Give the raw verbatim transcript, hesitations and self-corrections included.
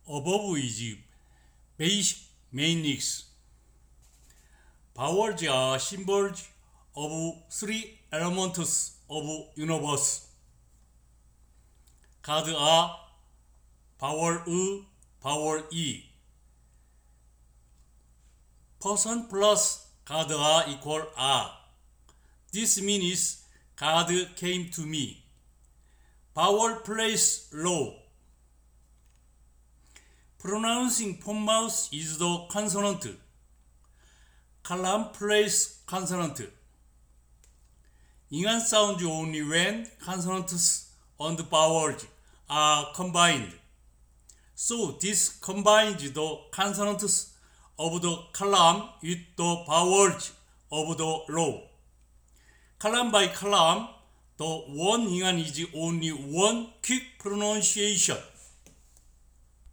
Above is basic meanings. Vowels are symbols of three elements of universe. Cards are vowel U, vowel E. Person plus card are equal R. This means God came to me. Vowel plays low. Pronouncing phone mouth is the consonant. Column plays consonant. Ingan sounds only when consonants and vowels are combined. So this combines the consonants of the column with the vowels of the row. Column by column, the one Ingan is only one quick pronunciation.